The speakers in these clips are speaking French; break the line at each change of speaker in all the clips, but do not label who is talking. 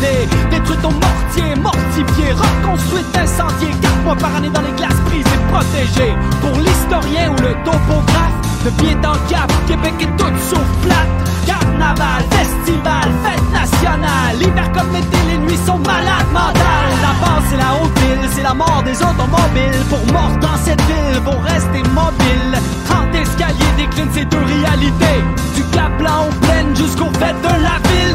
brûlé. Détruite au mortier, mortifié, reconstruite, incendiée. 4 mois par année dans les glaces prises et protégées. Pour l'historien ou le topographe, de pied dans le cap, Québec est tout sauf plate. Carnaval, festival, fête nationale. L'hiver comme l'été, les nuits sont malades mentales. La base c'est la haute ville, c'est la mort des automobiles. Pour mort dans cette ville, vont rester mobiles. 30 escaliers déclinent ces deux réalités. Du Cap Blanc aux plaines jusqu'aux fêtes de la ville.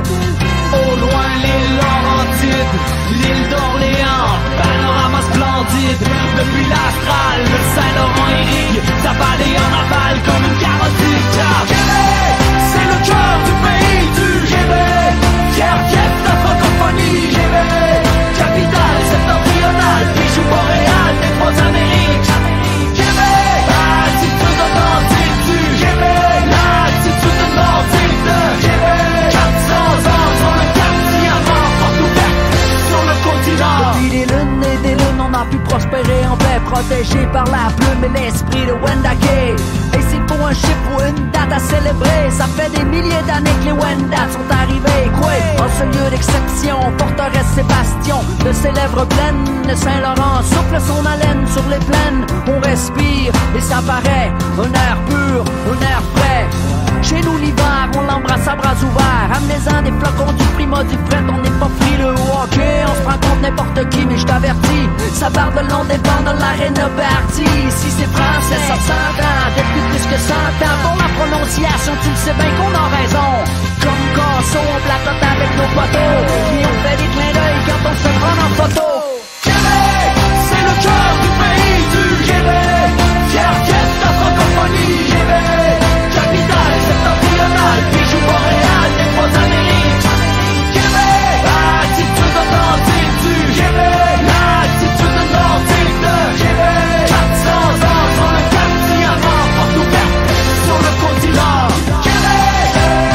Au loin l'île Laurentide, l'île d'Orléans, panorama splendide. Depuis l'Astral, le Saint-Laurent irrigue, s'avaler en aval comme une carotide. Car Québec, c'est le cœur du pays du Québec. Fier fief de francophonie, Québec. Capitale septentrionale, bijou boréal des trois Amériques. Québec, attitude authentique du Québec. L'attitude nordique de Québec. 400 ans sur le cap diamant, porte ouverte sur le continent.
Depuis des lunes et des lunes, on a pu prospérer en paix, protégé par la plume et l'esprit de Wendake. Et c'est pour un chiffre ou une date à célébrer. Ça fait des milliers d'années que les Wendat sont arrivés. Quoi? En ce lieu d'exception, forteresse Sébastien, de ses lèvres pleines, le Saint-Laurent souffle son haleine sur les plaines. On respire et ça paraît un air pur, un air frais. Chez nous l'hiver, on l'embrasse à bras ouverts. Amenez-en des flocons du Prima du Fret, on n'est pas frileux. Ok, on se prend contre n'importe qui, mais je t'avertis, ça part de long des bancs dans l'arène Bertie. Si c'est français, ça s'entend depuis plus que 100 ans. Pour la prononciation, tu le sais bien qu'on a raison. Comme Casso, on placote avec nos poteaux, et on fait des clins d'œil quand on se prend en photo.
Québec, c'est le cœur du pays du Québec. Fier fief de francophonie, Québec. Capitale septentrionale, bijou boréal des trois Amériques. Québec, attitude authentique du Québec. L'attitude nordique de Québec. 400 ans sur le cap diamant, porte ouverte sur le continent. Québec,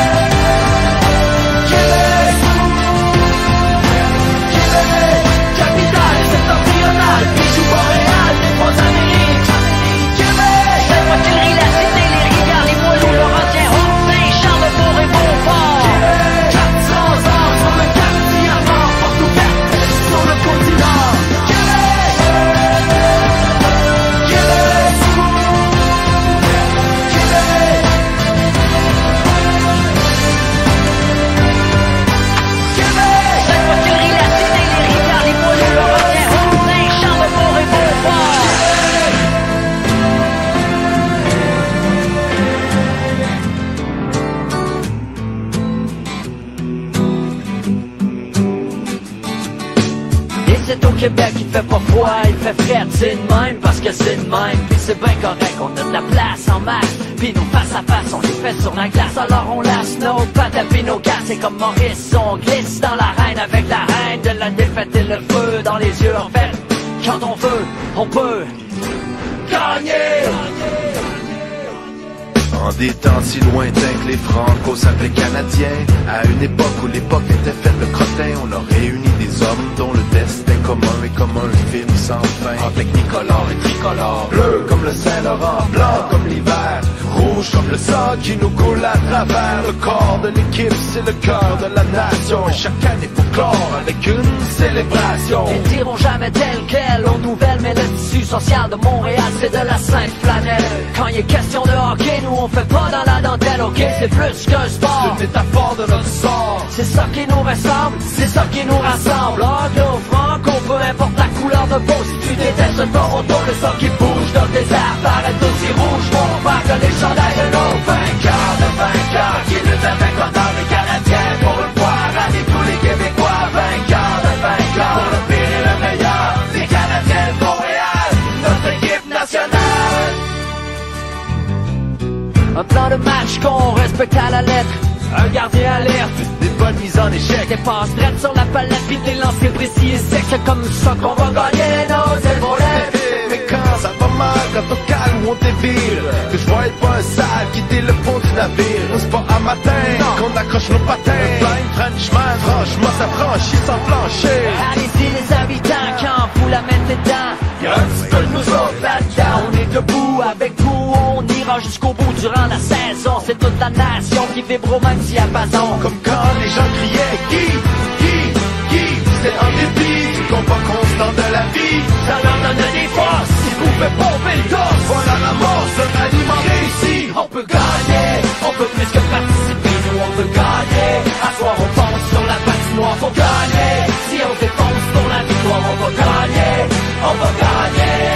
Québec, Québec. Capitale septentrionale, bijou boréal des trois Amériques. Québec,
La voiturerie, la cité, les rivières, les moellons, Laurentiens, Haute-Saint, Charlebourg et Beauport.
400 ans sur le cap diamant, porte ouverte sur le continent. Québec, Québec, Québec, Québec.
La voiturerie, la cité, les rivières, les moellons, Laurentiens, Haute-Saint, Charlebourg et Beauport. Et c'est au Québec il fait pas froid, il fait frais, c'est de même parce que c'est de même. Puis c'est bien correct, on a de la place en masse. Puis nous face à face, on les fait sur la glace. Alors on laisse nos pattes puis nos gars. C'est comme Maurice, on glisse dans l'arène avec la reine de la défaite et le feu dans les yeux. En fait, quand on veut, on peut gagner.
En des temps si lointains que les Franco s'appelaient Canadiens, à une époque où l'époque était faite de crottin, on a réuni des hommes dont le destin commun est comme un film sans fin. En technicolore et tricolore, bleu comme le Saint-Laurent, blanc comme l'hiver, rouge comme le sang qui nous coule à travers. Le corps de l'équipe, c'est le cœur de la nation, et chaque année pour clore avec une célébration.
Ils diront jamais tel quel aux nouvelles, mais le tissu social de Montréal, c'est de la sainte flanelle. Quand il est question de hockey, nous on fait pas dans la dentelle, ok, c'est plus qu'un sport.
C'est une métaphore de notre sort.
C'est ça qui nous ressemble, c'est ça qui nous rassemble. Anglo, franco, peu importe la couleur de peau. Si tu détestes Toronto, le sang qui bouge dans le désert paraît aussi rouge. On part que les chandails de nos vainqueurs qui luttent avec honneur les Canadiens pour le pouvoir avec tous les Québécois. Vainqueurs pour le pire et le meilleur. Les Canadiens de Montréal, notre équipe nationale. Un plan de match qu'on respecte à la lettre. Un gardien alerte, des bonnes mises en échec. Des passes drettes sur la palette, puis des lancers précis et secs. C'est comme ça qu'on va gagner nos épaulettes.
Mais quand ça va mal, quand on calme ou on dévire, que je vois pas un sale quitter le pont du navire. C'est pas à matin qu'on accroche nos patins. Le blind Frenchman, franchement ça franchit sans plancher.
Allez-y les habitants, quand vous la mettez dedans, y'a un petit peu de nous autres là-dedans. On est debout avec vous, on ira jusqu'au bout durant la saison. C'est toute la nation qui vibre au même diapason.
Comme quand les gens criaient Guy,
gagner. Si on défonce pour la victoire, on va gagner. On va gagner.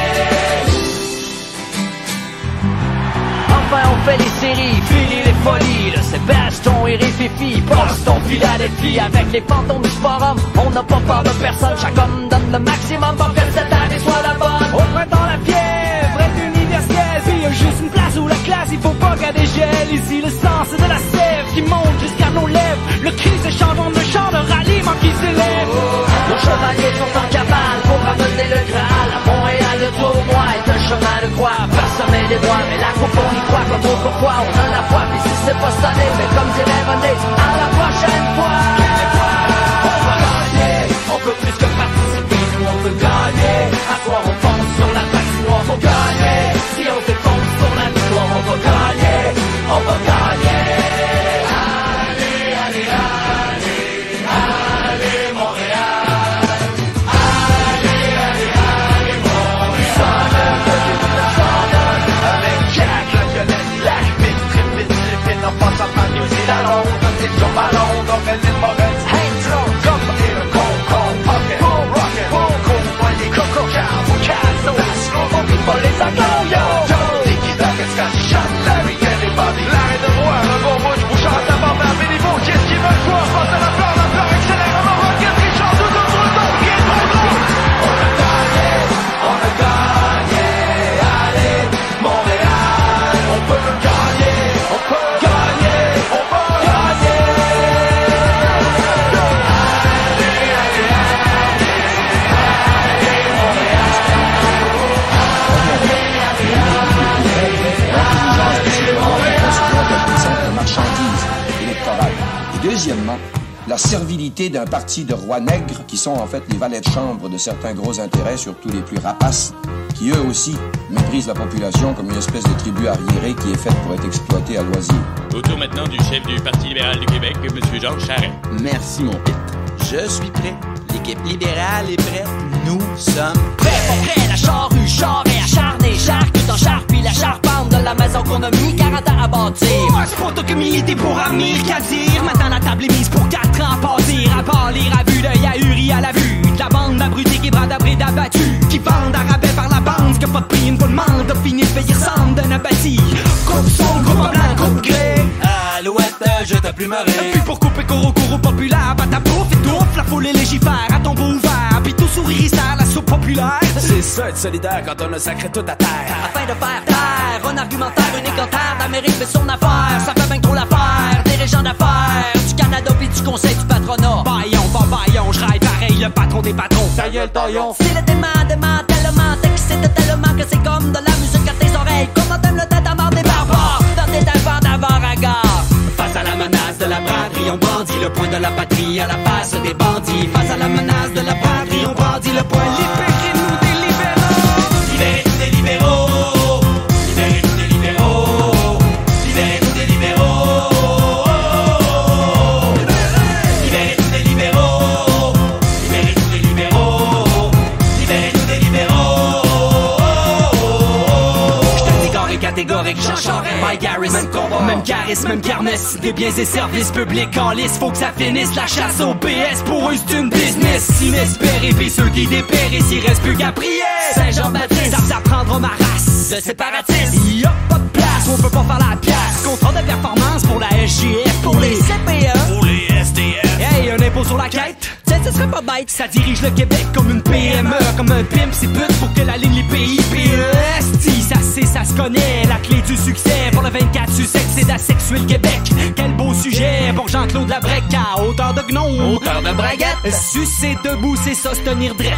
Enfin on fait les séries, fini les folies. Le Sébastien et Rififi, Boston, Philadelphie. Avec les fantômes du forum, on n'a pas peur de personne. Chaque homme donne le maximum pour que cette année soit la bonne. Au printemps la fièvre est universelle. Puis y a juste une place où la classe, il faut pas qu'elle dégèle. Ici le sang c'est de la sève qui monte jusqu'à nos lèvres. Le cri s'échange en un chant de ralliement qui s'élève. Nos chevaliers sont en cabane pour ramener le Graal. À Montréal le tournoi est un chemin de croix. Parsemé des droits, mais la coupe on y croit comme autrefois. On a la foi, puis si c'est pas sonné, mais comme dirait René, à la prochaine fois. On va gagner, on peut plus que participer, nous on peut gagner. À quoi on pense sur la patinoire, faut gagner. Si on défonce sur la victoire, on va gagner. On va gagner. Allez, allez, allez, allez Montréal. Allez, allez, allez Montréal.
Avec Jack, la violette, black, vite, trip, vite, trip, en passant par New Zealand. On est sur ballon, donc elle est mauvaise. Hands on, comme et le con, pocket, rocket, con, voyez, coco, cow, casso, on vit pas les accords, yo. Tiki, Doc, Scotty, Larry, anybody. L'arrêt de voir, un bon mot, je vous chante à bord d'un bénévole. Qu'est-ce qu'ils veulent quoi? Passe à la fleur, accélère, on va dire qu'ils chantent tout autour de nous, rien trop gros. On a gagné, allez, Montréal. On peut gagner, on peut gagner, on va gagner. Allez, allez, allez, Montréal.
Simple marchandise électorale. Et deuxièmement, la servilité d'un parti de rois nègres qui sont en fait les valets de chambre de certains gros intérêts, surtout les plus rapaces, qui eux aussi méprisent la population comme une espèce de tribu arriérée qui est faite pour être exploitée à loisir.
Au tour maintenant du chef du Parti libéral du Québec, M. Jacques Charest.
Merci, mon pit. Je suis prêt. L'équipe libérale est prête. Nous sommes prêts.
Pas prêt, la charrue, charret, acharné, charque tout en char, puis la charpente de la maison qu'on a mis 40 ans à bâtir. Moi, c'est pas toi que militer pour avenir qu'à dire. Maintenant, la table est mise pour 4 ans à passer. À part lire à vue d'œil ahuri à la vue de la bande d'abrutis qui bradent abrés d'abattus, qui vendent à rabais par la bande, que pas de prix, une fois le manque de finir de payer ressemble d'un abattis. Coupe son, groupe blanc, coupe gré.
Alouette, je t'ai plus marré.
Puis pour couper coro populaire, bah ta bouffe étouffe, la foule et légifère à tombeau ouvert, puis tout sourire sert la soupe populaire.
C'est ça être solidaire quand on a sacré tout à terre.
Afin de faire taire, un argumentaire unique en terre, l'Amérique fait son affaire, ça fait bien trop l'affaire, des régions d'affaires, du Canada puis du conseil du patronat. Baillon, je raille pareil, le patron des patrons.
Ta gueule, taillon.
C'est le dément, tellement excité tellement que c'est comme de la musique à tes oreilles. Comment t'aimes le tête à mort des barbares, dans tes tympans d'avant à gare. Face à la menace de la braderie, on brandit le poing de la patrie à la face des bandits. Face à la menace de la braderie, on brandit le poing. Libérez-nous des libéraux.
Libérez-nous des libéraux. Libérez-nous des libéraux. Libérez-nous des libéraux. Libérez-nous des libéraux. Libérez-nous des libéraux. Libérez-nous des libéraux.
J'étais décoré catégorique, Jean Charest, Mike Harris, même combat, même charisme, même kermesse. Des biens et services publics en lice, faut que ça finisse. La chasse au PS, pour eux c'est une business inespérée, pis ceux qui dépérissent, il reste plus qu'à prier. Saint-Jean-Baptiste, ça prendra ma race de séparatiste. Y'a pas de place, on peut pas faire la pièce. Contrat de performance pour la SGF, pour les CPE,
Pour les SDF.
hey, un impôt sur la quête. Tiens, ce serait pas bête. Ça dirige le Québec comme une PME, comme un pimp, c'est pute pour que la ligne les pays PEST. Ça sait, ça se connaît. La clé du succès pour le 24 Sussex, c'est d'asexuer le Québec. Quel beau sujet pour Jean-Claude Labrec à hauteur de gnome,
Hauteur de braguette.
sucer debout, c'est ça, se tenir drette.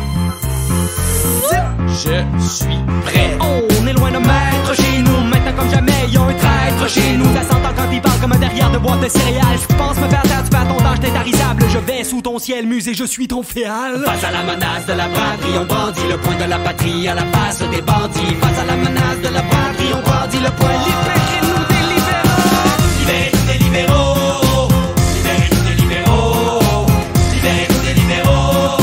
Je suis prêt.
On est loin de maître chez nous. Maintenant comme jamais, y'a un traître chez nous. Ça s'entend quand il parle comme un derrière de boîte de céréales. Si tu penses me faire taire, tu perds ton temps, j'étais tarisable. Je vais sous ton ciel, musée, je suis ton féal. Face à la menace de la braderie, on brandit le poing de la patrie à la face des bandits. Face à la menace de la braderie, on brandit le poing. Libérez-nous des libéraux.
Libérez-nous des libéraux. Libérez-nous des libéraux. Libérez-nous des libéraux.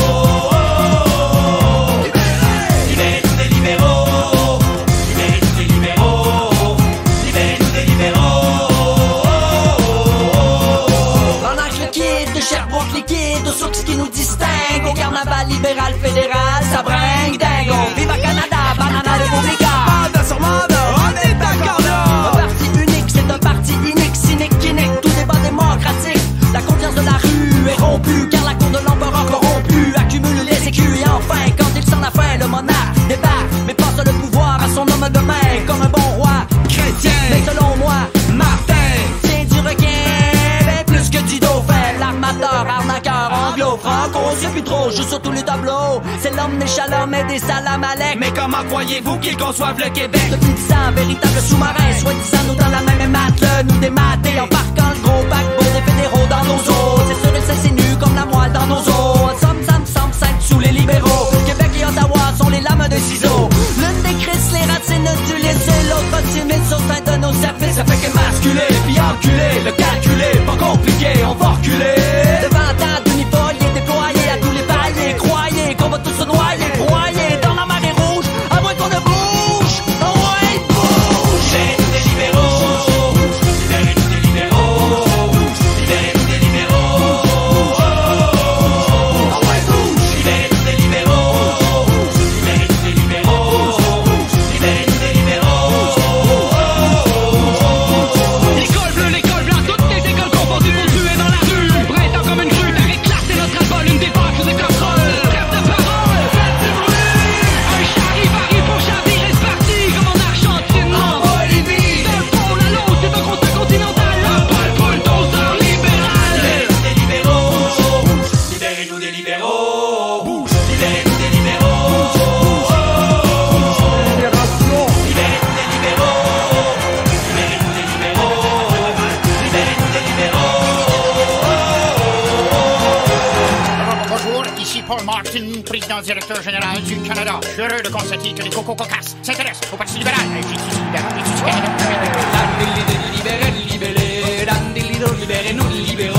Libérez-nous des libéraux. Libérez-nous des libéraux. Libérez-nous des libéraux.
Pendant que le kid de Sherbrooke liquide, aux sources qui qui nous distingue. Au carnaval libéral fédéral, ça bringue dingo. Viva Canada, banana republica.
On est d'accord là.
Un parti unique, c'est un parti inique, cynique, inique, tout débat démocratique. La confiance de la rue est rompue, car la cour de l'empereur corrompu accumule les écus. Et enfin, quand il s'en a faim, le monarque débarque, mais passe le pouvoir à son homme de main, comme un bon roi chrétien. Mais selon moi, Martin tient du requin, ben plus que du dauphin. L'armateur, arnaqueur, anglo, franco, c'est plus trop, joue sur tous les tableaux. C'est l'homme des shalom et des salamalek.
Mais comment croyez-vous qu'ils conçoivent le Québec?
Depuis 10 ans, véritable sous-marin, soi-disant nous dans la même mate, nous démater en parquant le gros paquebot des fédéraux dans nos eaux. C'est sûr et c'est nu comme la moelle dans nos os. Somme, sous les libéraux. Québec et Ottawa sont les lames de ciseaux. L'une des crises, les racines du lycée, l'autre timide sur sein de nos services.
Ça fait que masculer, puis enculer, le calculer, pas compliqué, on va reculer.
Devant tant d'uniformes déployés à tous les paliers, croyez qu'on va tous se noyer, broyer dans la marée rouge, à moins qu'on ne bouge. Oh ouais, bouge.
Libérez-nous des libéraux. Libérez-nous des libéraux. Libérez-nous des libéraux. Libérez-nous des libéraux. Libérez-nous des libéraux. Libérez-nous des libéraux.
L'école bleue, l'école blanche, toutes les écoles confondues, tuées dans la rue, printemps comme une grue, t'as éclaté notre alcool, une débarque de contrôle. Trêve de parole, faites du bruit. Un charivari pour chavirer, c'est parti, comme en Argentine, en Bolivie. D'un pôle à l'autre, c'est un constat continental, un pôle pour le doseur libéral.
Libérez-nous des libéraux. Libérez-nous des libéraux. Libérez-nous des libéraux. Libérez-nous des libéraux. Libérez-nous des libéraux. Libérez-nous des libéraux.
Bonjour, ici Paul Martin, président directeur général du Canada. Je suis heureux de constater que les cocos cocasses s'intéressent au Parti libéral.
Libérez-nous, libérez-nous, libérez-nous.